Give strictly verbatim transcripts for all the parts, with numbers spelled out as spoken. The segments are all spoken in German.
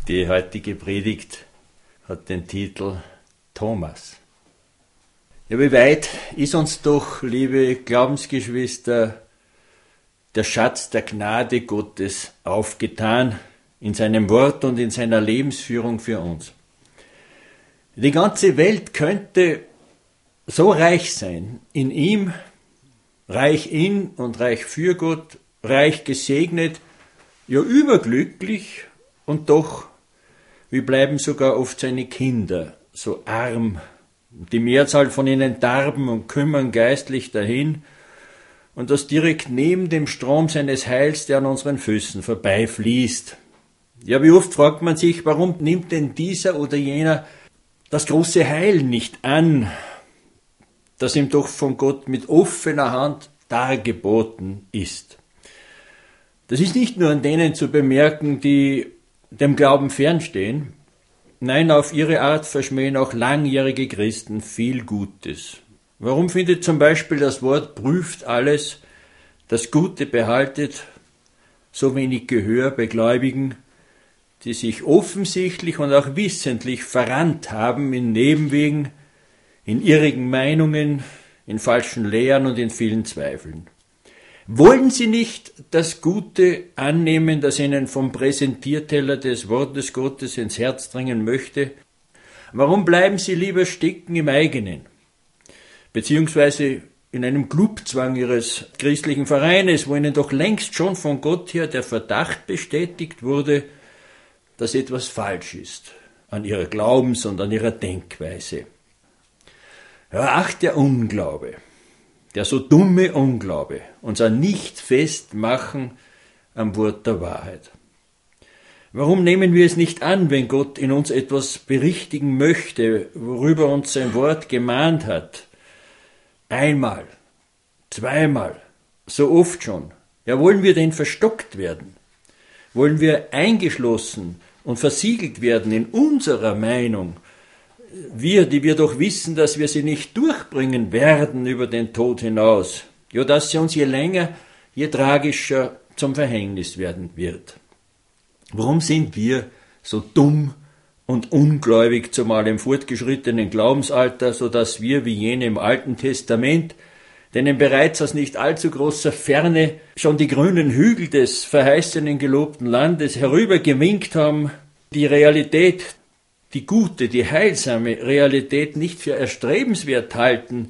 Die heutige Predigt hat den Titel Thomas. Ja, wie weit ist uns doch, liebe Glaubensgeschwister, der Schatz der Gnade Gottes aufgetan in seinem Wort und in seiner Lebensführung für uns. Die ganze Welt könnte so reich sein, in ihm, reich in und reich für Gott, reich gesegnet, ja überglücklich, und doch, wir bleiben sogar oft seine Kinder, so arm. Die Mehrzahl von ihnen darben und kümmern geistlich dahin, und das direkt neben dem Strom seines Heils, der an unseren Füßen vorbeifließt. Ja, wie oft fragt man sich, warum nimmt denn dieser oder jener das große Heil nicht an, das ihm doch von Gott mit offener Hand dargeboten ist. Das ist nicht nur an denen zu bemerken, die dem Glauben fernstehen. Nein, auf ihre Art verschmähen auch langjährige Christen viel Gutes. Warum findet zum Beispiel das Wort prüft alles, das Gute behaltet, so wenig Gehör bei Gläubigen, die sich offensichtlich und auch wissentlich verrannt haben in Nebenwegen, in irrigen Meinungen, in falschen Lehren und in vielen Zweifeln? Wollen sie nicht das Gute annehmen, das ihnen vom Präsentierteller des Wortes Gottes ins Herz dringen möchte? Warum bleiben sie lieber stecken im eigenen, beziehungsweise in einem Clubzwang ihres christlichen Vereines, wo ihnen doch längst schon von Gott her der Verdacht bestätigt wurde, dass etwas falsch ist an ihrer Glaubens- und an ihrer Denkweise? Ja, ach, der Unglaube. Der so dumme Unglaube, unser Nicht-Festmachen am Wort der Wahrheit. Warum nehmen wir es nicht an, wenn Gott in uns etwas berichtigen möchte, worüber uns sein Wort gemahnt hat? Einmal, zweimal, so oft schon. Ja, wollen wir denn verstockt werden? Wollen wir eingeschlossen und versiegelt werden in unserer Meinung? Wir, die wir doch wissen, dass wir sie nicht durchbringen werden über den Tod hinaus, ja, dass sie uns je länger, je tragischer zum Verhängnis werden wird. Warum sind wir so dumm und ungläubig, zumal im fortgeschrittenen Glaubensalter, so dass wir, wie jene im Alten Testament, denen bereits aus nicht allzu großer Ferne schon die grünen Hügel des verheißenen gelobten Landes herübergewinkt haben, die Realität, die gute, die heilsame Realität nicht für erstrebenswert halten,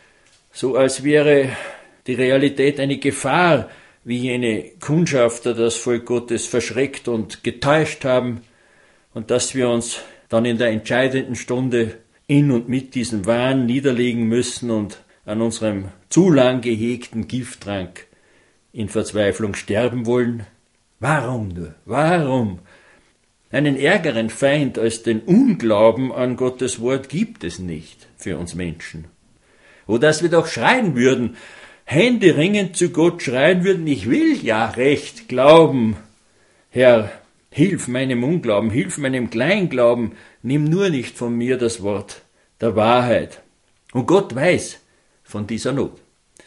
so als wäre die Realität eine Gefahr, wie jene Kundschafter das Volk Gottes verschreckt und getäuscht haben, und dass wir uns dann in der entscheidenden Stunde in und mit diesem Wahn niederlegen müssen und an unserem zu lang gehegten Gifttrank in Verzweiflung sterben wollen? Warum nur? Warum? Einen ärgeren Feind als den Unglauben an Gottes Wort gibt es nicht für uns Menschen. O, dass wir doch schreien würden, händeringend zu Gott schreien würden, ich will ja recht glauben. Herr, hilf meinem Unglauben, hilf meinem Kleinglauben, nimm nur nicht von mir das Wort der Wahrheit. Und Gott weiß von dieser Not.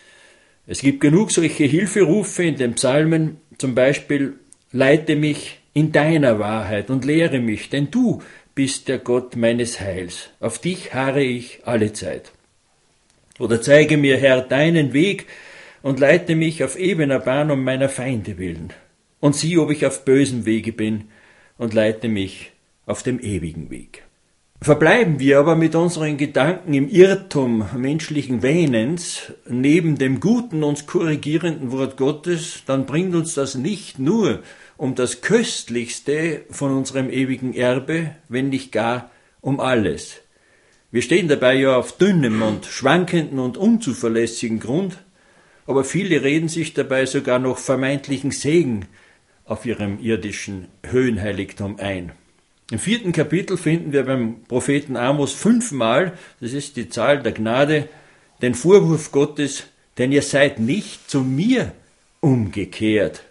Es gibt genug solche Hilferufe in den Psalmen, zum Beispiel, leite mich in deiner Wahrheit und lehre mich, denn du bist der Gott meines Heils. Auf dich harre ich alle Zeit. Oder zeige mir, Herr, deinen Weg und leite mich auf ebener Bahn um meiner Feinde willen. Und sieh, ob ich auf bösem Wege bin, und leite mich auf dem ewigen Weg. Verbleiben wir aber mit unseren Gedanken im Irrtum menschlichen Wähnens neben dem guten, uns korrigierenden Wort Gottes, dann bringt uns das nicht nur um das Köstlichste von unserem ewigen Erbe, wenn nicht gar um alles. Wir stehen dabei ja auf dünnem und schwankenden und unzuverlässigen Grund, aber viele reden sich dabei sogar noch vermeintlichen Segen auf ihrem irdischen Höhenheiligtum ein. Im vierten Kapitel finden wir beim Propheten Amos fünfmal, das ist die Zahl der Gnade, den Vorwurf Gottes, denn ihr seid nicht zu mir umgekehrt.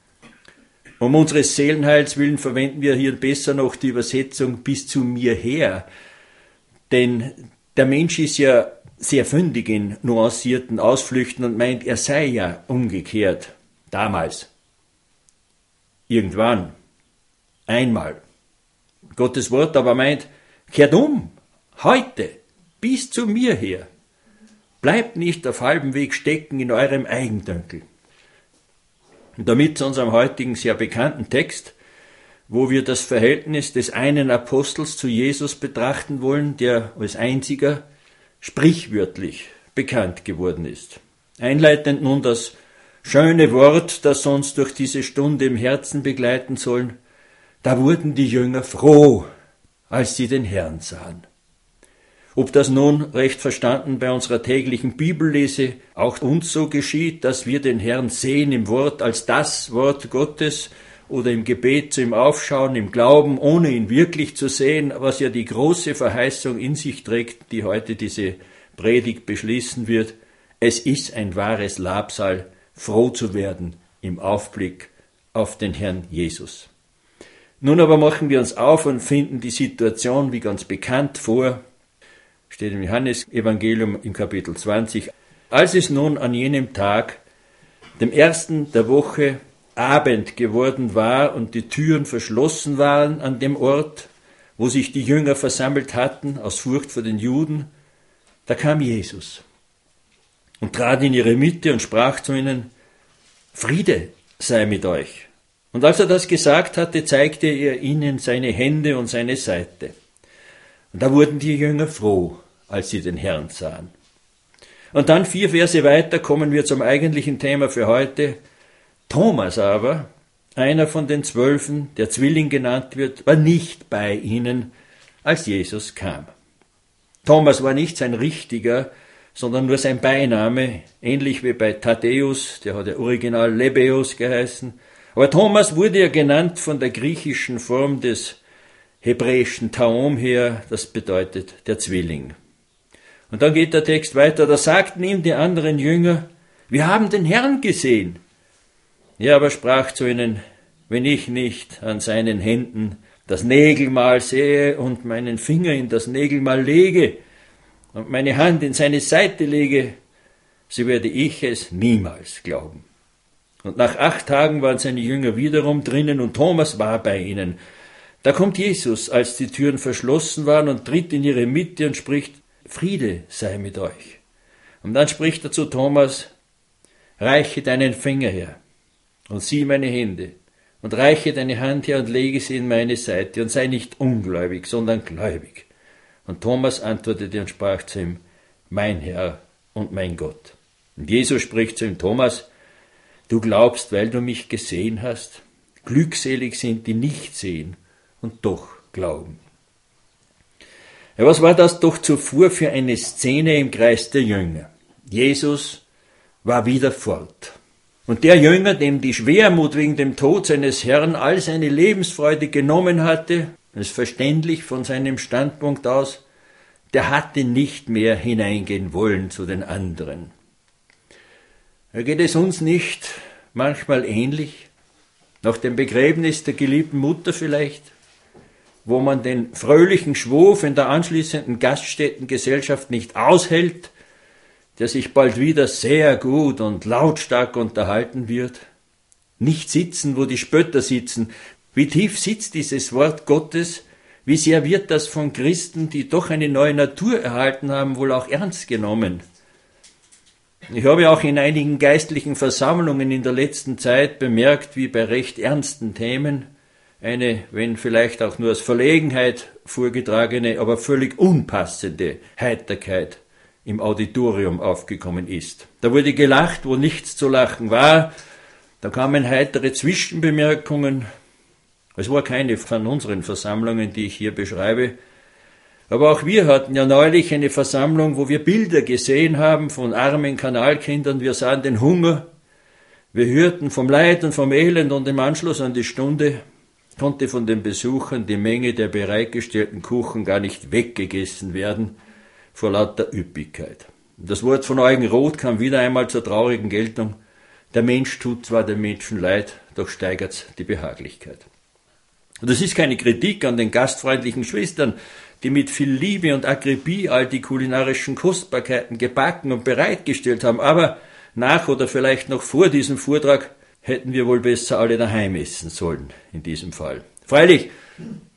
Um unseres Seelenheils willen verwenden wir hier besser noch die Übersetzung bis zu mir her. Denn der Mensch ist ja sehr fündig in nuancierten Ausflüchten und meint, er sei ja umgekehrt. Damals. Irgendwann. Einmal. Gottes Wort aber meint, kehrt um, heute, bis zu mir her. Bleibt nicht auf halbem Weg stecken in eurem Eigendünkel. Und damit zu unserem heutigen sehr bekannten Text, wo wir das Verhältnis des einen Apostels zu Jesus betrachten wollen, der als einziger sprichwörtlich bekannt geworden ist. Einleitend nun das schöne Wort, das uns durch diese Stunde im Herzen begleiten sollen. Da wurden die Jünger froh, als sie den Herrn sahen. Ob das nun recht verstanden bei unserer täglichen Bibellese auch uns so geschieht, dass wir den Herrn sehen im Wort als das Wort Gottes oder im Gebet zu ihm aufschauen, im Glauben, ohne ihn wirklich zu sehen, was ja die große Verheißung in sich trägt, die heute diese Predigt beschließen wird. Es ist ein wahres Labsal, froh zu werden im Aufblick auf den Herrn Jesus. Nun aber machen wir uns auf und finden die Situation wie ganz bekannt vor, steht im Johannesevangelium im Kapitel zwanzig. Als es nun an jenem Tag, dem ersten der Woche, Abend geworden war und die Türen verschlossen waren an dem Ort, wo sich die Jünger versammelt hatten, aus Furcht vor den Juden, da kam Jesus und trat in ihre Mitte und sprach zu ihnen, Friede sei mit euch. Und als er das gesagt hatte, zeigte er ihnen seine Hände und seine Seite. Und da wurden die Jünger froh, als sie den Herrn sahen. Und dann vier Verse weiter kommen wir zum eigentlichen Thema für heute. Thomas aber, einer von den Zwölfen, der Zwilling genannt wird, war nicht bei ihnen, als Jesus kam. Thomas war nicht sein richtiger, sondern nur sein Beiname, ähnlich wie bei Thaddäus, der hat ja original Lebbeus geheißen. Aber Thomas wurde ja genannt von der griechischen Form des hebräischen Taom her, das bedeutet der Zwilling. Und dann geht der Text weiter, da sagten ihm die anderen Jünger, wir haben den Herrn gesehen. Er aber sprach zu ihnen, wenn ich nicht an seinen Händen das Nägelmal sehe und meinen Finger in das Nägelmal lege und meine Hand in seine Seite lege, so werde ich es niemals glauben. Und nach acht Tagen waren seine Jünger wiederum drinnen und Thomas war bei ihnen. Da kommt Jesus, als die Türen verschlossen waren, und tritt in ihre Mitte und spricht, Friede sei mit euch. Und dann spricht er zu Thomas, reiche deinen Finger her und sieh meine Hände und reiche deine Hand her und lege sie in meine Seite und sei nicht ungläubig, sondern gläubig. Und Thomas antwortete und sprach zu ihm, mein Herr und mein Gott. Und Jesus spricht zu ihm, Thomas, du glaubst, weil du mich gesehen hast? Glückselig sind, die nicht sehen und doch glauben. Ja, was war das doch zuvor für eine Szene im Kreis der Jünger? Jesus war wieder fort. Und der Jünger, dem die Schwermut wegen dem Tod seines Herrn all seine Lebensfreude genommen hatte, das ist verständlich von seinem Standpunkt aus, der hatte nicht mehr hineingehen wollen zu den anderen. Da geht es uns nicht manchmal ähnlich? Nach dem Begräbnis der geliebten Mutter vielleicht, wo man den fröhlichen Schwuf in der anschließenden Gaststättengesellschaft nicht aushält, der sich bald wieder sehr gut und lautstark unterhalten wird. Nicht sitzen, wo die Spötter sitzen. Wie tief sitzt dieses Wort Gottes? Wie sehr wird das von Christen, die doch eine neue Natur erhalten haben, wohl auch ernst genommen? Ich habe auch in einigen geistlichen Versammlungen in der letzten Zeit bemerkt, wie bei recht ernsten Themen eine, wenn vielleicht auch nur aus Verlegenheit vorgetragene, aber völlig unpassende Heiterkeit im Auditorium aufgekommen ist. Da wurde gelacht, wo nichts zu lachen war, da kamen heitere Zwischenbemerkungen. Es war keine von unseren Versammlungen, die ich hier beschreibe, aber auch wir hatten ja neulich eine Versammlung, wo wir Bilder gesehen haben von armen Kanalkindern, wir sahen den Hunger, wir hörten vom Leid und vom Elend und im Anschluss an die Stunde konnte von den Besuchern die Menge der bereitgestellten Kuchen gar nicht weggegessen werden, vor lauter Üppigkeit. Das Wort von Eugen-Roth kam wieder einmal zur traurigen Geltung. Der Mensch tut zwar dem Menschen leid, doch steigert's die Behaglichkeit. Und das ist keine Kritik an den gastfreundlichen Schwestern, die mit viel Liebe und Akribie all die kulinarischen Kostbarkeiten gebacken und bereitgestellt haben, aber nach oder vielleicht noch vor diesem Vortrag hätten wir wohl besser alle daheim essen sollen, in diesem Fall. Freilich,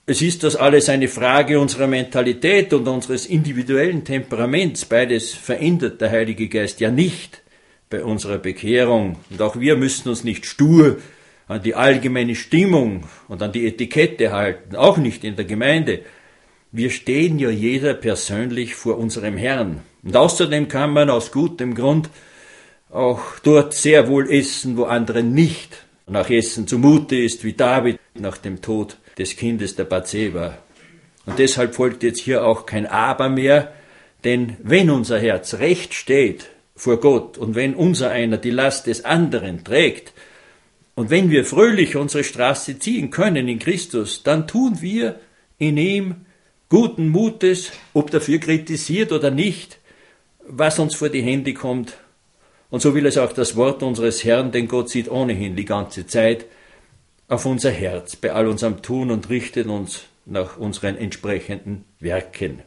Es ist das alles eine Frage unserer Mentalität und unseres individuellen Temperaments. Beides verändert der Heilige Geist ja nicht bei unserer Bekehrung. Und auch wir müssen uns nicht stur an die allgemeine Stimmung und an die Etikette halten, auch nicht in der Gemeinde. Wir stehen ja jeder persönlich vor unserem Herrn. Und außerdem kann man aus gutem Grund auch dort sehr wohl essen, wo anderen nicht nach Essen zumute ist, wie David nach dem Tod des Kindes der Bathseba. Und deshalb folgt jetzt hier auch kein Aber mehr, denn wenn unser Herz recht steht vor Gott und wenn unser einer die Last des anderen trägt und wenn wir fröhlich unsere Straße ziehen können in Christus, dann tun wir in ihm guten Mutes, ob dafür kritisiert oder nicht, was uns vor die Hände kommt. Und so will es auch das Wort unseres Herrn, denn Gott sieht ohnehin die ganze Zeit auf unser Herz bei all unserem Tun und richtet uns nach unseren entsprechenden Werken.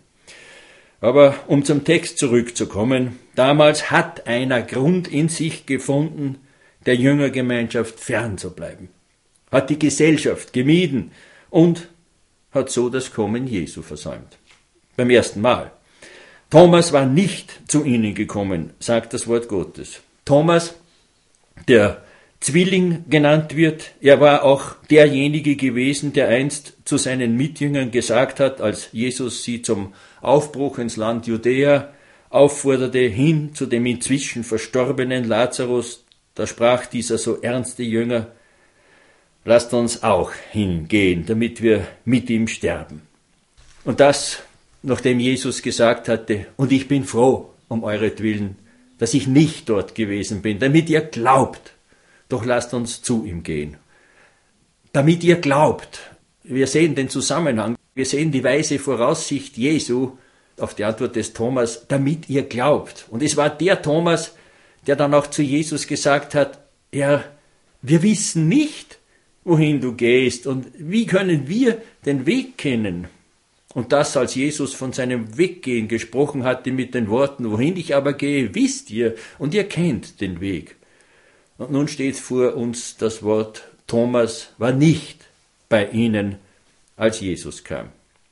Aber um zum Text zurückzukommen, damals hat einer Grund in sich gefunden, der Jüngergemeinschaft fernzubleiben, hat die Gesellschaft gemieden und hat so das Kommen Jesu versäumt. Beim ersten Mal. Thomas war nicht zu ihnen gekommen, sagt das Wort Gottes. Thomas, der Zwilling genannt wird, er war auch derjenige gewesen, der einst zu seinen Mitjüngern gesagt hat, als Jesus sie zum Aufbruch ins Land Judäa aufforderte, hin zu dem inzwischen verstorbenen Lazarus, da sprach dieser so ernste Jünger, lasst uns auch hingehen, damit wir mit ihm sterben. Und das, nachdem Jesus gesagt hatte, und ich bin froh um euretwillen, dass ich nicht dort gewesen bin, damit ihr glaubt, doch lasst uns zu ihm gehen. Damit ihr glaubt, wir sehen den Zusammenhang, wir sehen die weise Voraussicht Jesu auf die Antwort des Thomas, damit ihr glaubt. Und es war der Thomas, der dann auch zu Jesus gesagt hat, ja, wir wissen nicht, wohin du gehst und wie können wir den Weg kennen? Und das, als Jesus von seinem Weggehen gesprochen hatte mit den Worten, wohin ich aber gehe, wisst ihr und ihr kennt den Weg. Und nun steht vor uns das Wort, Thomas war nicht bei ihnen, als Jesus kam.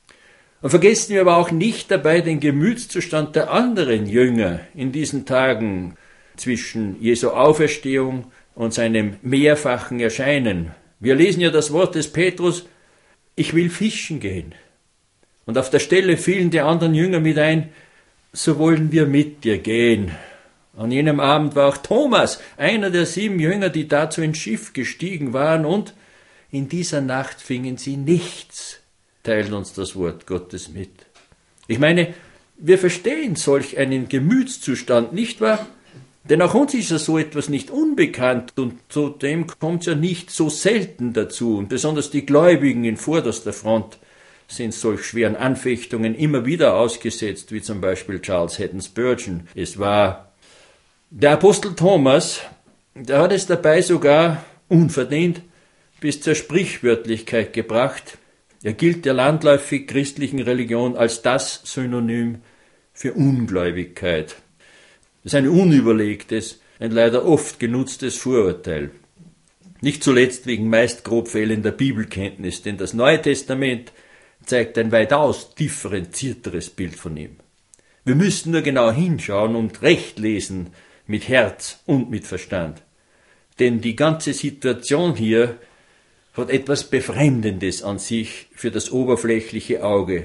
Und vergessen wir aber auch nicht dabei den Gemütszustand der anderen Jünger in diesen Tagen zwischen Jesu Auferstehung und seinem mehrfachen Erscheinen. Wir lesen ja das Wort des Petrus, ich will fischen gehen. Und auf der Stelle fielen die anderen Jünger mit ein, so wollen wir mit dir gehen. An jenem Abend war auch Thomas, einer der sieben Jünger, die dazu ins Schiff gestiegen waren, und in dieser Nacht fingen sie nichts, teilt uns das Wort Gottes mit. Ich meine, wir verstehen solch einen Gemütszustand, nicht wahr? Denn auch uns ist ja so etwas nicht unbekannt und zudem kommt es ja nicht so selten dazu. Und besonders die Gläubigen in vorderster Front sind solch schweren Anfechtungen immer wieder ausgesetzt, wie zum Beispiel Charles Haddon Spurgeon es war. Der Apostel Thomas, der hat es dabei sogar unverdient bis zur Sprichwörtlichkeit gebracht. Er gilt der landläufig christlichen Religion als das Synonym für Ungläubigkeit. Das ist ein unüberlegtes, ein leider oft genutztes Vorurteil. Nicht zuletzt wegen meist grob fehlender Bibelkenntnis, denn das Neue Testament zeigt ein weitaus differenzierteres Bild von ihm. Wir müssen nur genau hinschauen und recht lesen, mit Herz und mit Verstand. Denn die ganze Situation hier hat etwas Befremdendes an sich für das oberflächliche Auge.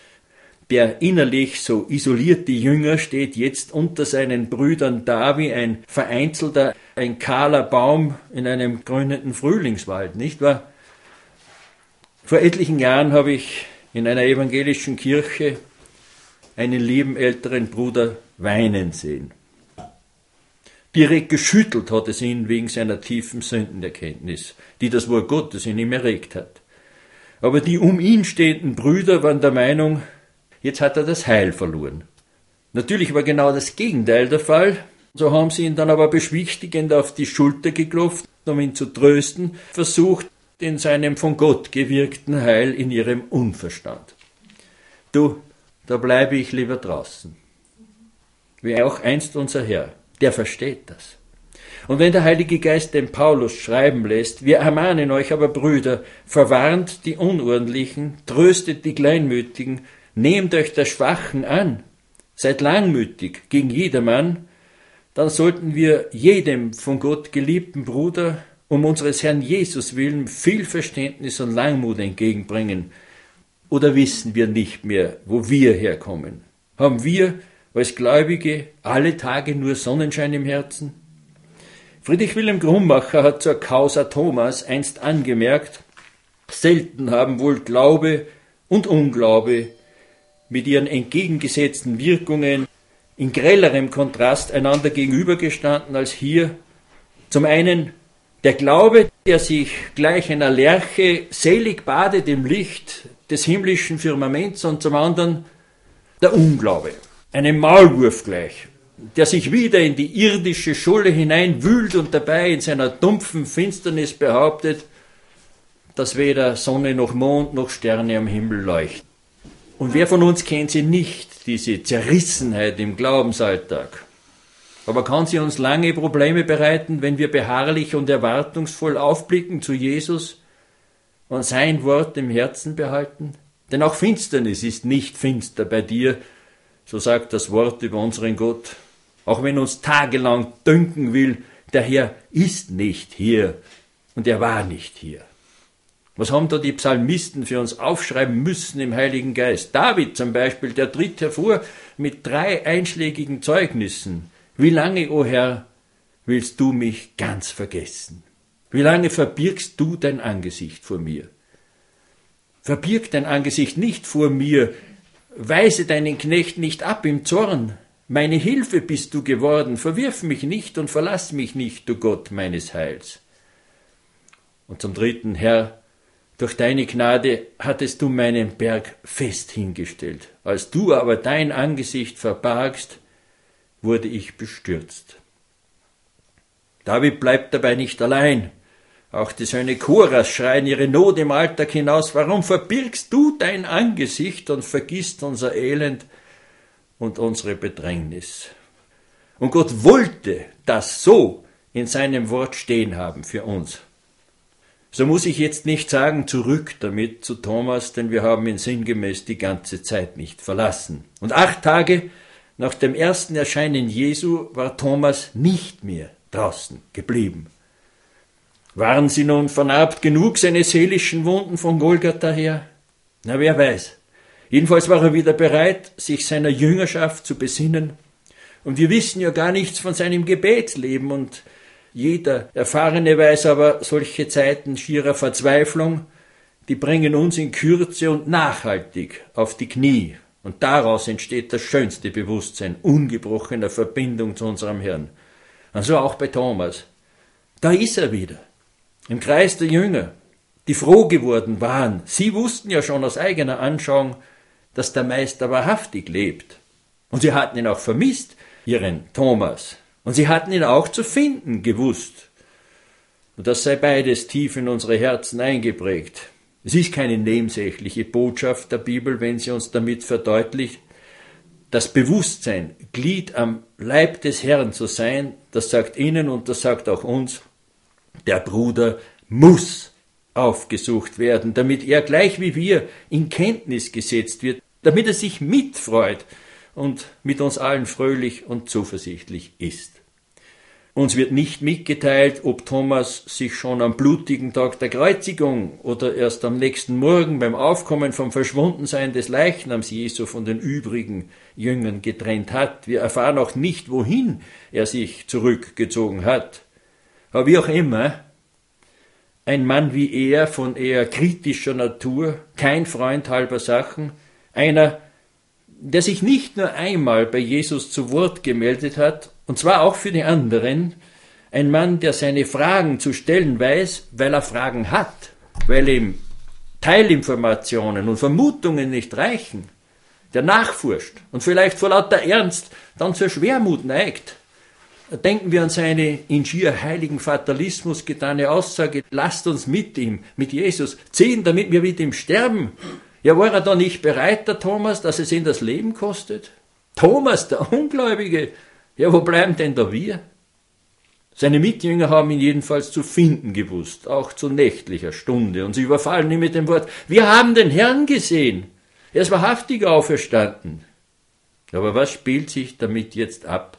Der innerlich so isolierte Jünger steht jetzt unter seinen Brüdern da wie ein vereinzelter, ein kahler Baum in einem grünenden Frühlingswald, nicht wahr? Vor etlichen Jahren habe ich in einer evangelischen Kirche einen lieben älteren Bruder weinen sehen. Direkt geschüttelt hat es ihn wegen seiner tiefen Sündenerkenntnis, die das Wort Gottes in ihm erregt hat. Aber die um ihn stehenden Brüder waren der Meinung, jetzt hat er das Heil verloren. Natürlich war genau das Gegenteil der Fall. So haben sie ihn dann aber beschwichtigend auf die Schulter geklopft, um ihn zu trösten, versucht, in seinem von Gott gewirkten Heil in ihrem Unverstand. Du, da bleibe ich lieber draußen. Wie auch einst unser Herr, der versteht das. Und wenn der Heilige Geist den Paulus schreiben lässt, wir ermahnen euch aber, Brüder, verwarnt die Unordentlichen, tröstet die Kleinmütigen, nehmt euch der Schwachen an, seid langmütig gegen jedermann, dann sollten wir jedem von Gott geliebten Bruder um unseres Herrn Jesus willen viel Verständnis und Langmut entgegenbringen. Oder wissen wir nicht mehr, wo wir herkommen? Haben wir als Gläubige alle Tage nur Sonnenschein im Herzen? Friedrich Wilhelm Grummacher hat zur Causa Thomas einst angemerkt, selten haben wohl Glaube und Unglaube mit ihren entgegengesetzten Wirkungen in grellerem Kontrast einander gegenübergestanden als hier. Zum einen der Glaube, der sich gleich einer Lerche selig badet im Licht des himmlischen Firmaments, und zum anderen der Unglaube, einem Maulwurf gleich, der sich wieder in die irdische Scholle hineinwühlt und dabei in seiner dumpfen Finsternis behauptet, dass weder Sonne noch Mond noch Sterne am Himmel leuchten. Und wer von uns kennt sie nicht, diese Zerrissenheit im Glaubensalltag? Aber kann sie uns lange Probleme bereiten, wenn wir beharrlich und erwartungsvoll aufblicken zu Jesus und sein Wort im Herzen behalten? Denn auch Finsternis ist nicht finster bei dir, so sagt das Wort über unseren Gott. Auch wenn uns tagelang dünken will, der Herr ist nicht hier und er war nicht hier. Was haben da die Psalmisten für uns aufschreiben müssen im Heiligen Geist? David zum Beispiel, der tritt hervor mit drei einschlägigen Zeugnissen. Wie lange, o Herr, willst du mich ganz vergessen? Wie lange verbirgst du dein Angesicht vor mir? Verbirg dein Angesicht nicht vor mir, weise deinen Knecht nicht ab im Zorn. Meine Hilfe bist du geworden, verwirf mich nicht und verlass mich nicht, du Gott meines Heils. Und zum dritten, Herr, durch deine Gnade hattest du meinen Berg fest hingestellt. Als du aber dein Angesicht verbargst, wurde ich bestürzt. David bleibt dabei nicht allein. Auch die Söhne Koras schreien ihre Not im Alltag hinaus. Warum verbirgst du dein Angesicht und vergisst unser Elend und unsere Bedrängnis? Und Gott wollte das so in seinem Wort stehen haben für uns. So muss ich jetzt nicht sagen, zurück damit zu Thomas, denn wir haben ihn sinngemäß die ganze Zeit nicht verlassen. Und acht Tage nach dem ersten Erscheinen Jesu war Thomas nicht mehr draußen geblieben. Waren sie nun vernarbt genug, seine seelischen Wunden von Golgatha her? Na, wer weiß. Jedenfalls war er wieder bereit, sich seiner Jüngerschaft zu besinnen. Und wir wissen ja gar nichts von seinem Gebetsleben. Und jeder Erfahrene weiß aber, solche Zeiten schierer Verzweiflung, die bringen uns in Kürze und nachhaltig auf die Knie. Und daraus entsteht das schönste Bewusstsein ungebrochener Verbindung zu unserem Herrn. Also auch bei Thomas. Da ist er wieder, im Kreis der Jünger, die froh geworden waren. Sie wussten ja schon aus eigener Anschauung, dass der Meister wahrhaftig lebt. Und sie hatten ihn auch vermisst, ihren Thomas. Und sie hatten ihn auch zu finden gewusst. Und das sei beides tief in unsere Herzen eingeprägt. Es ist keine nebensächliche Botschaft der Bibel, wenn sie uns damit verdeutlicht, das Bewusstsein, Glied am Leib des Herrn zu sein, das sagt ihnen und das sagt auch uns, der Bruder muss aufgesucht werden, damit er gleich wie wir in Kenntnis gesetzt wird, damit er sich mitfreut und mit uns allen fröhlich und zuversichtlich ist. Uns wird nicht mitgeteilt, ob Thomas sich schon am blutigen Tag der Kreuzigung oder erst am nächsten Morgen beim Aufkommen vom Verschwundensein des Leichnams Jesu von den übrigen Jüngern getrennt hat. Wir erfahren auch nicht, wohin er sich zurückgezogen hat. Aber wie auch immer, ein Mann wie er, von eher kritischer Natur, kein Freund halber Sachen, einer, der sich nicht nur einmal bei Jesus zu Wort gemeldet hat, und zwar auch für die anderen, ein Mann, der seine Fragen zu stellen weiß, weil er Fragen hat, weil ihm Teilinformationen und Vermutungen nicht reichen, der nachforscht und vielleicht vor lauter Ernst dann zur Schwermut neigt. Denken wir an seine in schier heiligen Fatalismus getane Aussage, lasst uns mit ihm, mit Jesus ziehen, damit wir mit ihm sterben. Ja, war er da nicht bereit, der Thomas, dass es ihn das Leben kostet? Thomas, der Ungläubige, ja, wo bleiben denn da wir? Seine Mitjünger haben ihn jedenfalls zu finden gewusst, auch zu nächtlicher Stunde, und sie überfallen ihn mit dem Wort: Wir haben den Herrn gesehen, er ist wahrhaftig auferstanden. Aber was spielt sich damit jetzt ab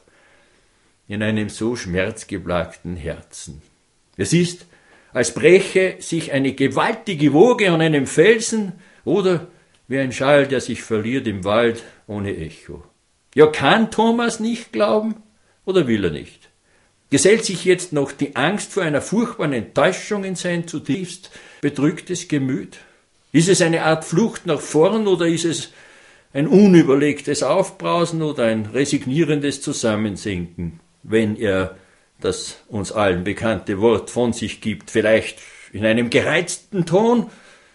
in einem so schmerzgeplagten Herzen? Es ist, als breche sich eine gewaltige Woge an einem Felsen oder wie ein Schall, der sich verliert im Wald ohne Echo. Ja, kann Thomas nicht glauben oder will er nicht? Gesellt sich jetzt noch die Angst vor einer furchtbaren Enttäuschung in sein zutiefst bedrücktes Gemüt? Ist es eine Art Flucht nach vorn oder ist es ein unüberlegtes Aufbrausen oder ein resignierendes Zusammensinken, wenn er das uns allen bekannte Wort von sich gibt, vielleicht in einem gereizten Ton,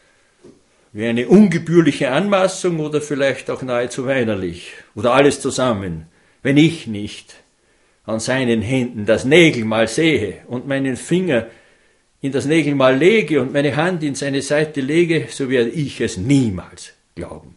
wie eine ungebührliche Anmaßung oder vielleicht auch nahezu weinerlich oder alles zusammen, wenn ich nicht an seinen Händen das Nägelmal sehe und meinen Finger in das Nägelmal lege und meine Hand in seine Seite lege, so werde ich es niemals glauben.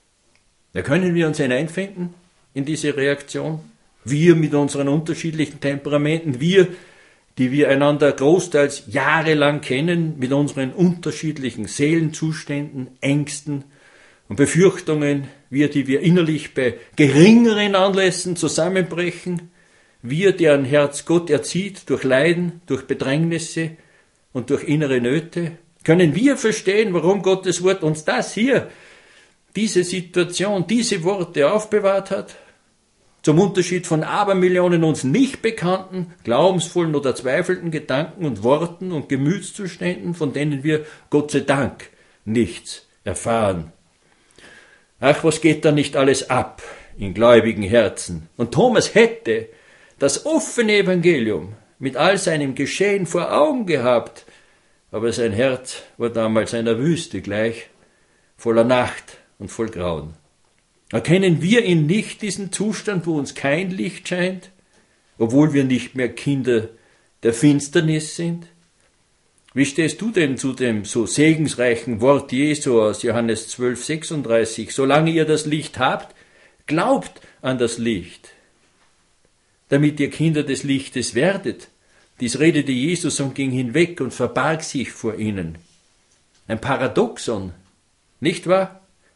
Da können wir uns hineinfinden in diese Reaktion. Wir mit unseren unterschiedlichen Temperamenten, wir, die wir einander großteils jahrelang kennen, mit unseren unterschiedlichen Seelenzuständen, Ängsten und Befürchtungen, wir, die wir innerlich bei geringeren Anlässen zusammenbrechen, wir, deren Herz Gott erzieht durch Leiden, durch Bedrängnisse und durch innere Nöte, können wir verstehen, warum Gottes Wort uns das hier, diese Situation, diese Worte aufbewahrt hat? Zum Unterschied von Abermillionen uns nicht bekannten, glaubensvollen oder zweifelnden Gedanken und Worten und Gemütszuständen, von denen wir, Gott sei Dank, nichts erfahren. Ach, was geht da nicht alles ab in gläubigen Herzen? Und Thomas hätte das offene Evangelium mit all seinem Geschehen vor Augen gehabt, aber sein Herz war damals einer Wüste gleich, voller Nacht und voll Grauen. Erkennen wir in nicht diesen Zustand, wo uns kein Licht scheint, obwohl wir nicht mehr Kinder der Finsternis sind? Wie stehst du denn zu dem so segensreichen Wort Jesu aus Johannes zwölf, sechsunddreißig? Solange ihr das Licht habt, glaubt an das Licht, damit ihr Kinder des Lichtes werdet. Dies redete Jesus und ging hinweg und verbarg sich vor ihnen. Ein Paradoxon, nicht wahr?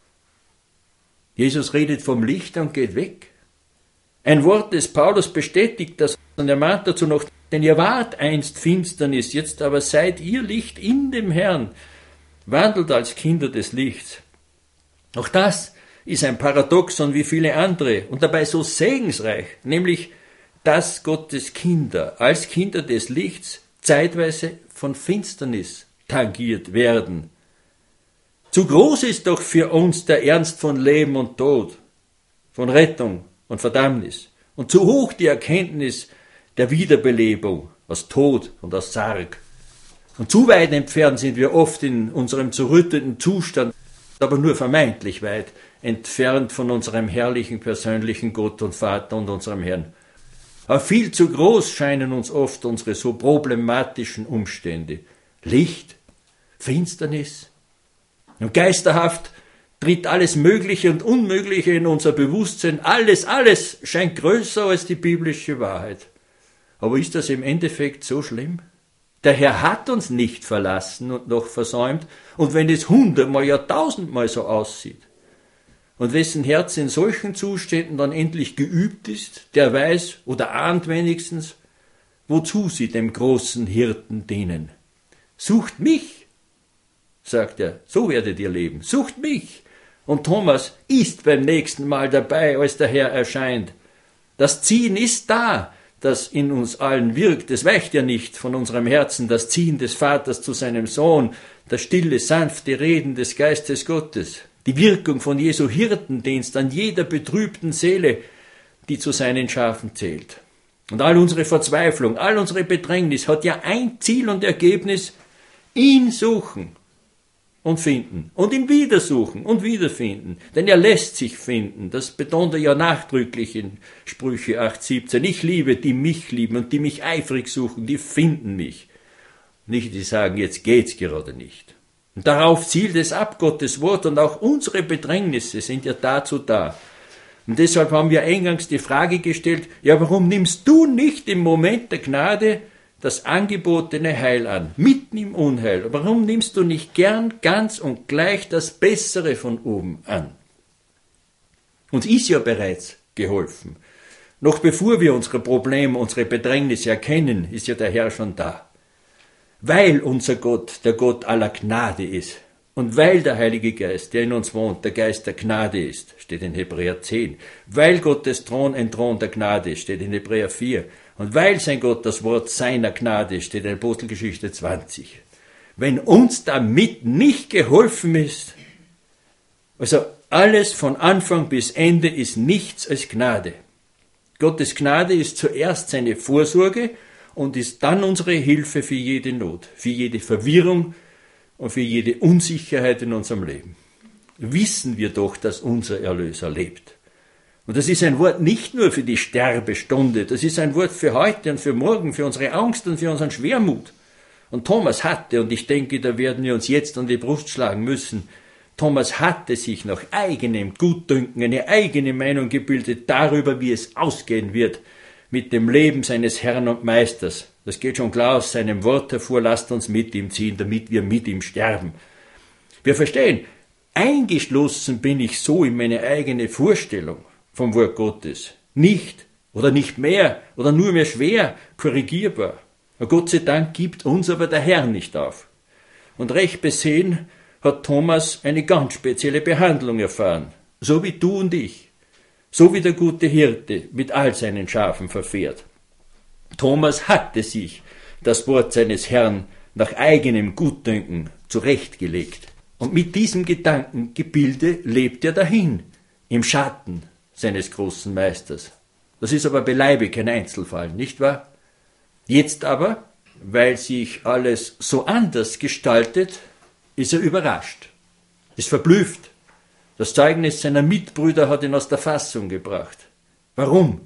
Jesus redet vom Licht und geht weg. Ein Wort des Paulus bestätigt das und er mahnt dazu noch: Denn ihr wart einst Finsternis, jetzt aber seid ihr Licht in dem Herrn, wandelt als Kinder des Lichts. Auch das ist ein Paradoxon wie viele andere und dabei so segensreich, nämlich dass Gottes Kinder als Kinder des Lichts zeitweise von Finsternis tangiert werden. Zu groß ist doch für uns der Ernst von Leben und Tod, von Rettung und Verdammnis, und zu hoch die Erkenntnis der Wiederbelebung aus Tod und aus Sarg. Und zu weit entfernt sind wir oft in unserem zerrütteten Zustand, aber nur vermeintlich weit entfernt von unserem herrlichen persönlichen Gott und Vater und unserem Herrn. Aber viel zu groß scheinen uns oft unsere so problematischen Umstände. Licht, Finsternis, und geisterhaft tritt alles Mögliche und Unmögliche in unser Bewusstsein. Alles, alles scheint größer als die biblische Wahrheit. Aber ist das im Endeffekt so schlimm? Der Herr hat uns nicht verlassen und noch versäumt. Und wenn es hundertmal, ja tausendmal so aussieht, und wessen Herz in solchen Zuständen dann endlich geübt ist, der weiß oder ahnt wenigstens, wozu sie dem großen Hirten dienen. Sucht mich, sagt er, so werdet ihr leben. Sucht mich. Und Thomas ist beim nächsten Mal dabei, als der Herr erscheint. Das Ziehen ist da, das in uns allen wirkt. Es weicht ja nicht von unserem Herzen, das Ziehen des Vaters zu seinem Sohn, das stille, sanfte Reden des Geistes Gottes, die Wirkung von Jesu Hirtendienst an jeder betrübten Seele, die zu seinen Schafen zählt. Und all unsere Verzweiflung, all unsere Bedrängnis hat ja ein Ziel und Ergebnis: ihn suchen und finden und ihn wieder suchen und wiederfinden. Denn er lässt sich finden. Das betont er ja nachdrücklich in Sprüche acht, siebzehn. Ich liebe, die mich lieben und die mich eifrig suchen, die finden mich. Nicht die sagen, jetzt geht's gerade nicht. Und darauf zielt es ab, Gottes Wort, und auch unsere Bedrängnisse sind ja dazu da, Und deshalb haben wir eingangs die Frage gestellt, ja, warum nimmst du nicht im Moment der Gnade das angebotene Heil an, mitten im Unheil? Warum nimmst du nicht gern ganz und gleich das Bessere von oben an? Uns ist ja bereits geholfen. Noch bevor wir unsere Probleme, unsere Bedrängnisse erkennen, ist ja der Herr schon da. Weil unser Gott der Gott aller Gnade ist und weil der Heilige Geist, der in uns wohnt, der Geist der Gnade ist, steht in Hebräer zehn, weil Gottes Thron ein Thron der Gnade ist, steht in Hebräer vier, und weil sein Gott das Wort seiner Gnade ist, steht in Apostelgeschichte zwanzig. Wenn uns damit nicht geholfen ist, also alles von Anfang bis Ende ist nichts als Gnade. Gottes Gnade ist zuerst seine Vorsorge und ist dann unsere Hilfe für jede Not, für jede Verwirrung und für jede Unsicherheit in unserem Leben. Wissen wir doch, dass unser Erlöser lebt. Und das ist ein Wort nicht nur für die Sterbestunde, das ist ein Wort für heute und für morgen, für unsere Angst und für unseren Schwermut. Und Thomas hatte, und ich denke, da werden wir uns jetzt an die Brust schlagen müssen, Thomas hatte sich nach eigenem Gutdünken eine eigene Meinung gebildet darüber, wie es ausgehen wird mit dem Leben seines Herrn und Meisters. Das geht schon klar aus seinem Wort hervor, lasst uns mit ihm ziehen, damit wir mit ihm sterben. Wir verstehen, eingeschlossen bin ich so in meine eigene Vorstellung vom Wort Gottes. Nicht oder nicht mehr oder nur mehr schwer korrigierbar. Und Gott sei Dank gibt uns aber der Herr nicht auf. Und recht besehen hat Thomas eine ganz spezielle Behandlung erfahren, so wie du und ich, so wie der gute Hirte mit all seinen Schafen verfährt. Thomas hatte sich das Wort seines Herrn nach eigenem Gutdünken zurechtgelegt. Und mit diesem Gedankengebilde lebt er dahin, im Schatten seines großen Meisters. Das ist aber beileibe kein Einzelfall, nicht wahr? Jetzt aber, weil sich alles so anders gestaltet, ist er überrascht, ist verblüfft. Das Zeugnis seiner Mitbrüder hat ihn aus der Fassung gebracht. Warum?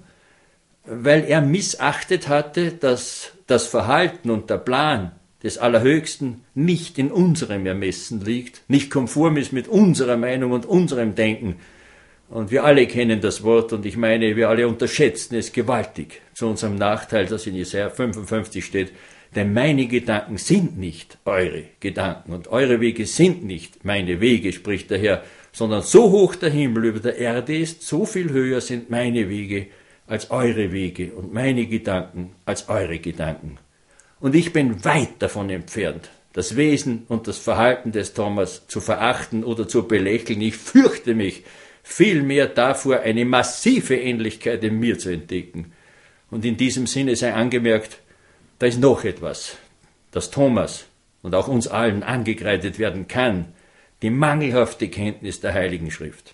Weil er missachtet hatte, dass das Verhalten und der Plan des Allerhöchsten nicht in unserem Ermessen liegt, nicht konform ist mit unserer Meinung und unserem Denken. Und wir alle kennen das Wort, und ich meine, wir alle unterschätzen es gewaltig zu unserem Nachteil, das in Jesaja fünfundfünfzig steht. Denn meine Gedanken sind nicht eure Gedanken und eure Wege sind nicht meine Wege, spricht der Herr, sondern so hoch der Himmel über der Erde ist, so viel höher sind meine Wege als eure Wege und meine Gedanken als eure Gedanken. Und ich bin weit davon entfernt, das Wesen und das Verhalten des Thomas zu verachten oder zu belächeln. Ich fürchte mich vielmehr davor, eine massive Ähnlichkeit in mir zu entdecken. Und in diesem Sinne sei angemerkt, da ist noch etwas, das Thomas und auch uns allen angekreidet werden kann, die mangelhafte Kenntnis der Heiligen Schrift.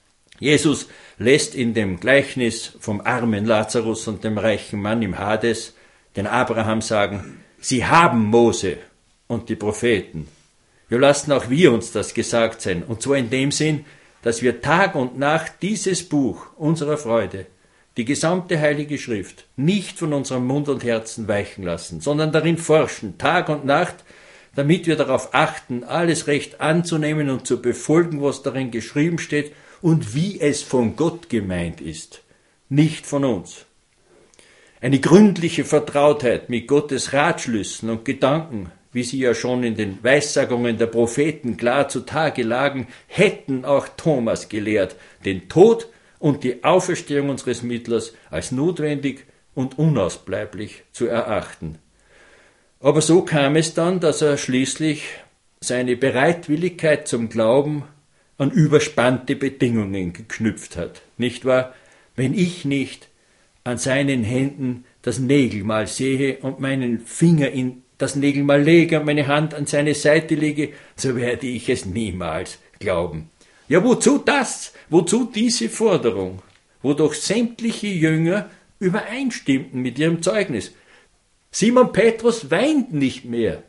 Jesus lässt in dem Gleichnis vom armen Lazarus und dem reichen Mann im Hades den Abraham sagen, sie haben Mose und die Propheten. Wir lassen auch wir uns das gesagt sein, und zwar in dem Sinn, dass wir Tag und Nacht dieses Buch unserer Freude, die gesamte Heilige Schrift, nicht von unserem Mund und Herzen weichen lassen, sondern darin forschen, Tag und Nacht, damit wir darauf achten, alles recht anzunehmen und zu befolgen, was darin geschrieben steht und wie es von Gott gemeint ist, nicht von uns. Eine gründliche Vertrautheit mit Gottes Ratschlüssen und Gedanken, wie sie ja schon in den Weissagungen der Propheten klar zutage lagen, hätten auch Thomas gelehrt, den Tod und die Auferstehung unseres Mittlers als notwendig und unausbleiblich zu erachten. Aber so kam es dann, dass er schließlich seine Bereitwilligkeit zum Glauben an überspannte Bedingungen geknüpft hat. Nicht wahr? Wenn ich nicht an seinen Händen das Nägelmal sehe und meinen Finger in das Nägelmal lege und meine Hand an seine Seite lege, so werde ich es niemals glauben. Ja, wozu das? Wozu diese Forderung? Wo doch sämtliche Jünger übereinstimmten mit ihrem Zeugnis. Simon Petrus weint nicht mehr.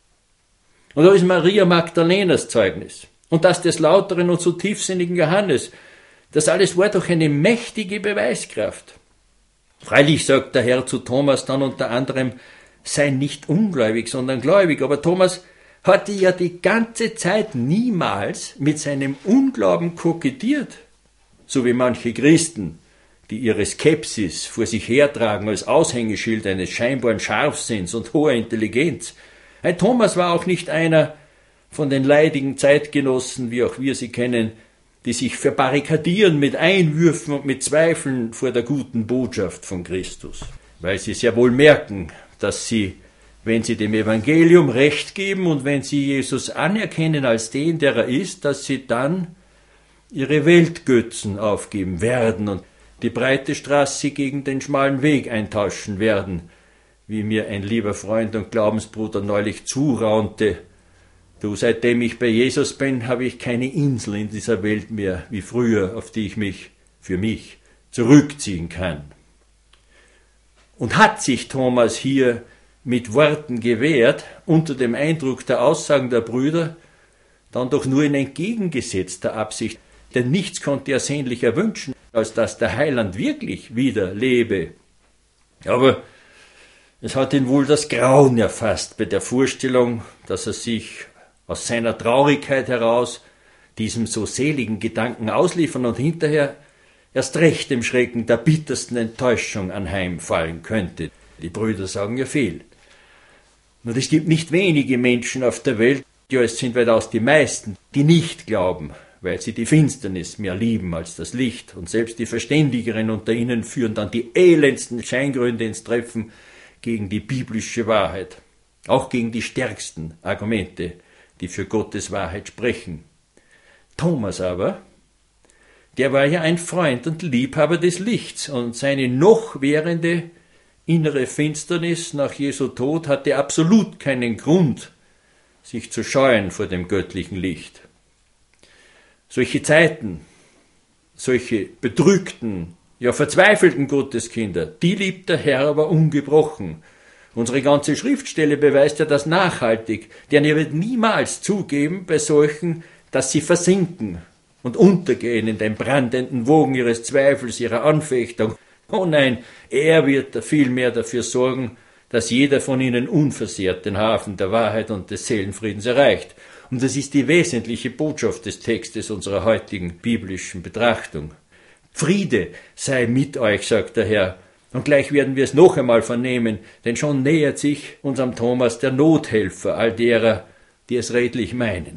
Und da ist Maria Magdalenas Zeugnis. Und das des lauteren und so tiefsinnigen Johannes. Das alles war doch eine mächtige Beweiskraft. Freilich sagt der Herr zu Thomas dann unter anderem, sei nicht ungläubig, sondern gläubig. Aber Thomas hatte ja die ganze Zeit niemals mit seinem Unglauben kokettiert, so wie manche Christen, die ihre Skepsis vor sich hertragen als Aushängeschild eines scheinbaren Scharfsinns und hoher Intelligenz. Ein Thomas war auch nicht einer von den leidigen Zeitgenossen, wie auch wir sie kennen, die sich verbarrikadieren mit Einwürfen und mit Zweifeln vor der guten Botschaft von Christus, weil sie sehr wohl merken, dass sie, wenn sie dem Evangelium Recht geben und wenn sie Jesus anerkennen als den, der er ist, dass sie dann ihre Weltgötzen aufgeben werden und die breite Straße gegen den schmalen Weg eintauschen werden, wie mir ein lieber Freund und Glaubensbruder neulich zuraunte. Du, seitdem ich bei Jesus bin, habe ich keine Insel in dieser Welt mehr wie früher, auf die ich mich für mich zurückziehen kann. Und hat sich Thomas hier mit Worten gewehrt, unter dem Eindruck der Aussagen der Brüder, dann doch nur in entgegengesetzter Absicht, denn nichts konnte er sehnlicher wünschen, als dass der Heiland wirklich wieder lebe. Aber es hat ihn wohl das Grauen erfasst bei der Vorstellung, dass er sich aus seiner Traurigkeit heraus diesem so seligen Gedanken ausliefern und hinterher erst recht dem Schrecken der bittersten Enttäuschung anheimfallen könnte. Die Brüder sagen ja viel. Und es gibt nicht wenige Menschen auf der Welt, ja, es sind weitaus die meisten, die nicht glauben, weil sie die Finsternis mehr lieben als das Licht. Und selbst die Verständigeren unter ihnen führen dann die elendsten Scheingründe ins Treffen gegen die biblische Wahrheit, auch gegen die stärksten Argumente, die für Gottes Wahrheit sprechen. Thomas aber, der war ja ein Freund und Liebhaber des Lichts, und seine noch währende innere Finsternis nach Jesu Tod hatte absolut keinen Grund, sich zu scheuen vor dem göttlichen Licht. Solche Zeiten, solche bedrückten, ja verzweifelten Gotteskinder, die liebt der Herr aber ungebrochen. Unsere ganze Schriftstelle beweist ja das nachhaltig, denn er wird niemals zugeben bei solchen, dass sie versinken und untergehen in den brandenden Wogen ihres Zweifels, ihrer Anfechtung. Oh nein, er wird vielmehr dafür sorgen, dass jeder von ihnen unversehrt den Hafen der Wahrheit und des Seelenfriedens erreicht. Und das ist die wesentliche Botschaft des Textes unserer heutigen biblischen Betrachtung. Friede sei mit euch, sagt der Herr. Und gleich werden wir es noch einmal vernehmen, denn schon nähert sich unserem Thomas der Nothelfer all derer, die es redlich meinen.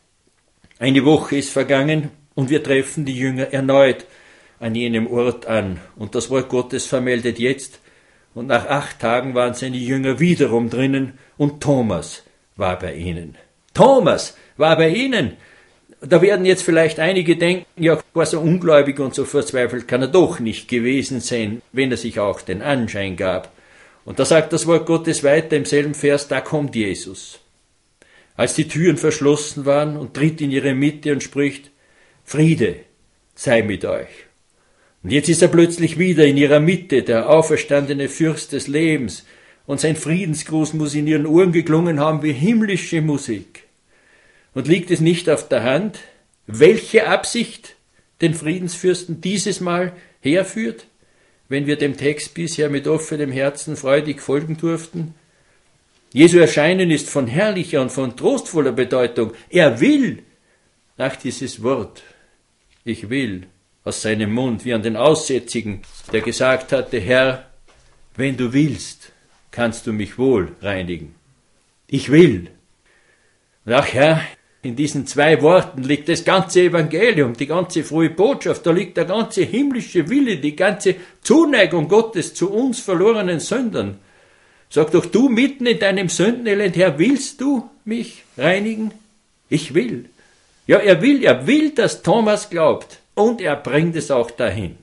Eine Woche ist vergangen und wir treffen die Jünger erneut an jenem Ort an. Und das Wort Gottes vermeldet jetzt, und nach acht Tagen waren seine Jünger wiederum drinnen und Thomas war bei ihnen. Thomas war bei ihnen! Da werden jetzt vielleicht einige denken, ja, war so ungläubig und so verzweifelt kann er doch nicht gewesen sein, wenn er sich auch den Anschein gab. Und da sagt das Wort Gottes weiter im selben Vers, da kommt Jesus. Als die Türen verschlossen waren und tritt in ihre Mitte und spricht, Friede sei mit euch. Und jetzt ist er plötzlich wieder in ihrer Mitte, der auferstandene Fürst des Lebens, und sein Friedensgruß muss in ihren Ohren geklungen haben wie himmlische Musik. Und liegt es nicht auf der Hand, welche Absicht den Friedensfürsten dieses Mal herführt, wenn wir dem Text bisher mit offenem Herzen freudig folgen durften? Jesu Erscheinen ist von herrlicher und von trostvoller Bedeutung. Er will, ach dieses Wort, ich will, aus seinem Mund, wie an den Aussätzigen, der gesagt hatte, Herr, wenn du willst, kannst du mich wohl reinigen. Ich will. Und ach Herr, in diesen zwei Worten liegt das ganze Evangelium, die ganze frohe Botschaft, da liegt der ganze himmlische Wille, die ganze Zuneigung Gottes zu uns verlorenen Sündern. Sag doch du mitten in deinem Sündenelend, Herr, willst du mich reinigen? Ich will. Ja, er will, er will, dass Thomas glaubt, und er bringt es auch dahin.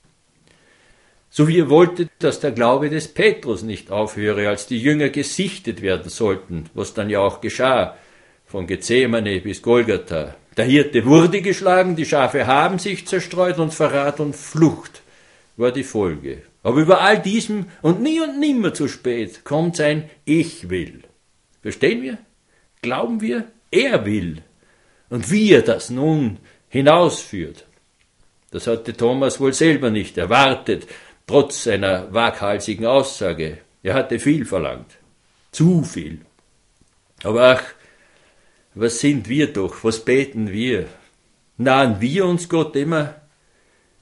So wie er wollte, dass der Glaube des Petrus nicht aufhöre, als die Jünger gesichtet werden sollten, was dann ja auch geschah, von Gethsemane bis Golgatha. Der Hirte wurde geschlagen, die Schafe haben sich zerstreut und Verrat und Flucht war die Folge. Aber über all diesem und nie und nimmer zu spät kommt sein Ich will. Verstehen wir? Glauben wir? Er will. Und wie er das nun hinausführt, das hatte Thomas wohl selber nicht erwartet, trotz seiner waghalsigen Aussage. Er hatte viel verlangt. Zu viel. Aber ach, was sind wir doch? Was beten wir? Nahen wir uns Gott immer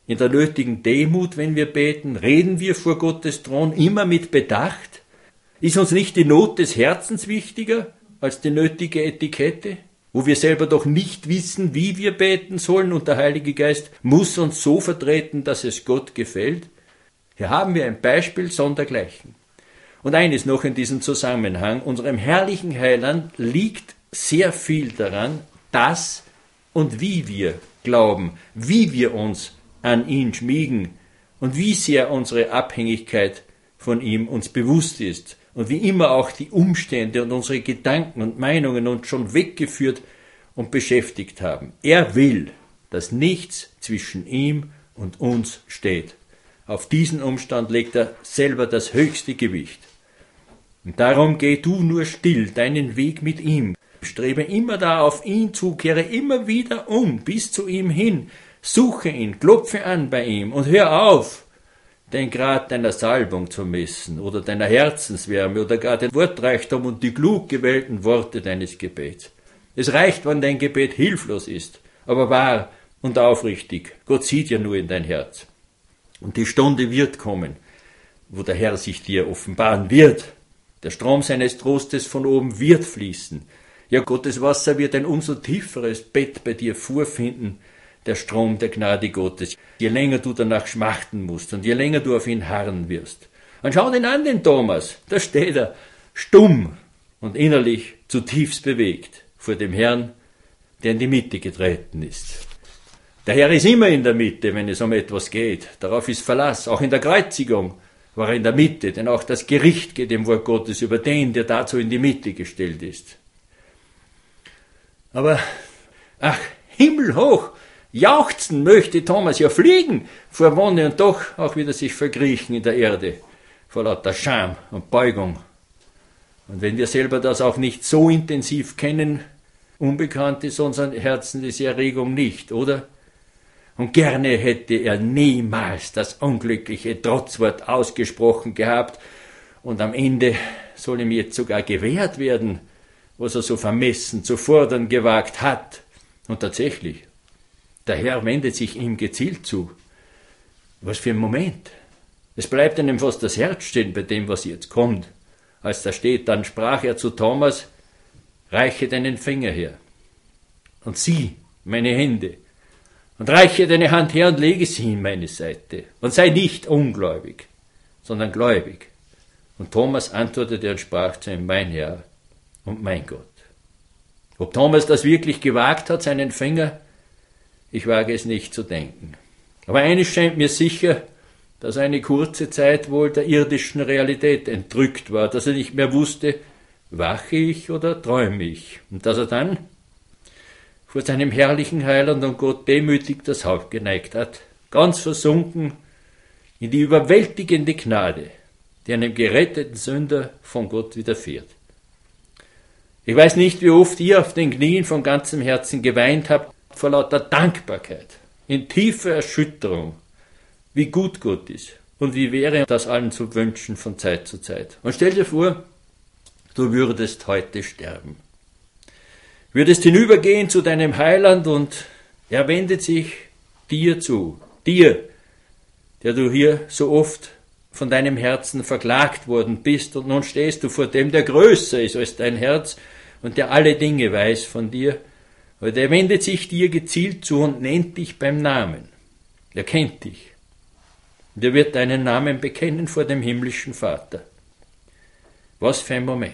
in der nötigen Demut, wenn wir beten? Reden wir vor Gottes Thron immer mit Bedacht? Ist uns nicht die Not des Herzens wichtiger als die nötige Etikette? Wo wir selber doch nicht wissen, wie wir beten sollen, und der Heilige Geist muss uns so vertreten, dass es Gott gefällt? Hier haben wir ein Beispiel sondergleichen. Und eines noch in diesem Zusammenhang: Unserem herrlichen Heiland liegt sehr viel daran, dass und wie wir glauben, wie wir uns an ihn schmiegen und wie sehr unsere Abhängigkeit von ihm uns bewusst ist und wie immer auch die Umstände und unsere Gedanken und Meinungen uns schon weggeführt und beschäftigt haben. Er will, dass nichts zwischen ihm und uns steht. Auf diesen Umstand legt er selber das höchste Gewicht. Und darum geh du nur still deinen Weg mit ihm. Strebe immer da auf ihn zu, kehre immer wieder um, bis zu ihm hin. Suche ihn, klopfe an bei ihm und hör auf, den Grad deiner Salbung zu messen oder deiner Herzenswärme oder gar den Wortreichtum und die klug gewählten Worte deines Gebets. Es reicht, wenn dein Gebet hilflos ist, aber wahr und aufrichtig. Gott sieht ja nur in dein Herz. Und die Stunde wird kommen, wo der Herr sich dir offenbaren wird. Der Strom seines Trostes von oben wird fließen. Ja, Gottes Wasser wird ein umso tieferes Bett bei dir vorfinden, der Strom der Gnade Gottes. Je länger du danach schmachten musst und je länger du auf ihn harren wirst. Und schau den an, den Thomas. Da steht er, stumm und innerlich zutiefst bewegt vor dem Herrn, der in die Mitte getreten ist. Der Herr ist immer in der Mitte, wenn es um etwas geht. Darauf ist Verlass. Auch in der Kreuzigung war er in der Mitte, denn auch das Gericht geht im Wort Gottes über den, der dazu in die Mitte gestellt ist. Aber, ach, himmelhoch, jauchzen möchte Thomas ja fliegen vor Wonne und doch auch wieder sich verkriechen in der Erde vor lauter Scham und Beugung. Und wenn wir selber das auch nicht so intensiv kennen, unbekannt ist unseren Herzen diese Erregung nicht, oder? Und gerne hätte er niemals das unglückliche Trotzwort ausgesprochen gehabt und am Ende soll ihm jetzt sogar gewährt werden, was er so vermessen zu fordern gewagt hat. Und tatsächlich, der Herr wendet sich ihm gezielt zu. Was für ein Moment. Es bleibt einem fast das Herz stehen bei dem, was jetzt kommt. Als da steht, dann sprach er zu Thomas, reiche deinen Finger her und sieh meine Hände und reiche deine Hand her und lege sie in meine Seite und sei nicht ungläubig, sondern gläubig. Und Thomas antwortete und sprach zu ihm, mein Herr und mein Gott. Ob Thomas das wirklich gewagt hat, seinen Finger, ich wage es nicht zu denken. Aber eines scheint mir sicher, dass er eine kurze Zeit wohl der irdischen Realität entrückt war, dass er nicht mehr wusste, wache ich oder träume ich, und dass er dann vor seinem herrlichen Heiland und Gott demütig das Haupt geneigt hat, ganz versunken in die überwältigende Gnade, die einem geretteten Sünder von Gott widerfährt. Ich weiß nicht, wie oft ihr auf den Knien von ganzem Herzen geweint habt, vor lauter Dankbarkeit, in tiefer Erschütterung, wie gut Gott ist und wie wäre das allen zu wünschen von Zeit zu Zeit. Und stell dir vor, du würdest heute sterben. Würdest hinübergehen zu deinem Heiland und er wendet sich dir zu, dir, der du hier so oft von deinem Herzen verklagt worden bist, und nun stehst du vor dem, der größer ist als dein Herz und der alle Dinge weiß von dir, aber der wendet sich dir gezielt zu und nennt dich beim Namen. Er kennt dich. Und er wird deinen Namen bekennen vor dem himmlischen Vater. Was für ein Moment.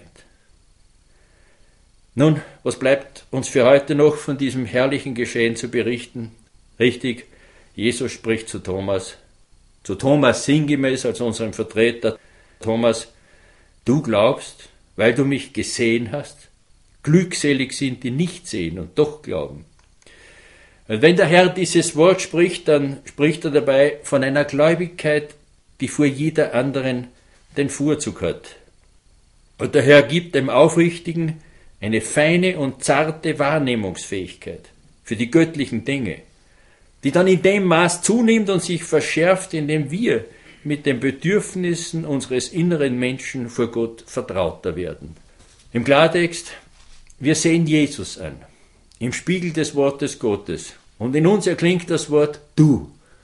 Nun, was bleibt uns für heute noch von diesem herrlichen Geschehen zu berichten? Richtig, Jesus spricht zu Thomas, zu Thomas sinngemäß als unserem Vertreter. Thomas, du glaubst, weil du mich gesehen hast? Glückselig sind, die nicht sehen und doch glauben. Und wenn der Herr dieses Wort spricht, dann spricht er dabei von einer Gläubigkeit, die vor jeder anderen den Vorzug hat. Und der Herr gibt dem Aufrichtigen eine feine und zarte Wahrnehmungsfähigkeit für die göttlichen Dinge, die dann in dem Maß zunimmt und sich verschärft, indem wir mit den Bedürfnissen unseres inneren Menschen vor Gott vertrauter werden. Im Klartext, wir sehen Jesus an, im Spiegel des Wortes Gottes, und in uns erklingt das Wort du.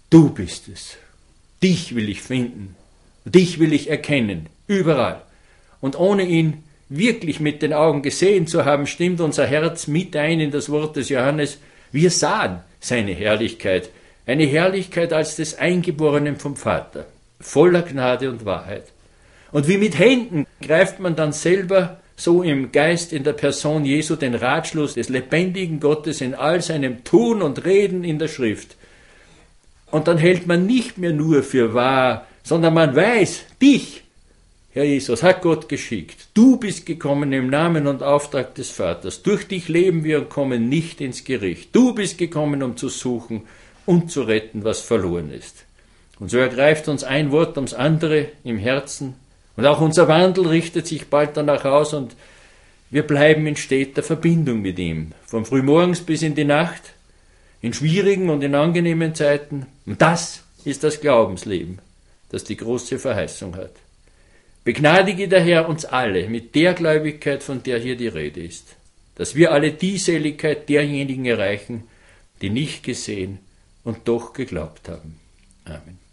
Du bist es. Dich will ich finden. Dich will ich erkennen. Überall. Und ohne ihn wirklich mit den Augen gesehen zu haben, stimmt unser Herz mit ein in das Wort des Johannes. Wir sahen seine Herrlichkeit. Eine Herrlichkeit als des Eingeborenen vom Vater. Voller Gnade und Wahrheit. Und wie mit Händen greift man dann selber so im Geist, in der Person Jesu, den Ratschluss des lebendigen Gottes in all seinem Tun und Reden in der Schrift. Und dann hält man nicht mehr nur für wahr, sondern man weiß, dich, Herr Jesus, hat Gott geschickt. Du bist gekommen im Namen und Auftrag des Vaters. Durch dich leben wir und kommen nicht ins Gericht. Du bist gekommen, um zu suchen und zu retten, was verloren ist. Und so ergreift uns ein Wort ums andere im Herzen. Und auch unser Wandel richtet sich bald danach aus und wir bleiben in steter Verbindung mit ihm. Von frühmorgens bis in die Nacht, in schwierigen und in angenehmen Zeiten. Und das ist das Glaubensleben, das die große Verheißung hat. Begnadige der Herr uns alle mit der Gläubigkeit, von der hier die Rede ist, dass wir alle die Seligkeit derjenigen erreichen, die nicht gesehen und doch geglaubt haben. Amen.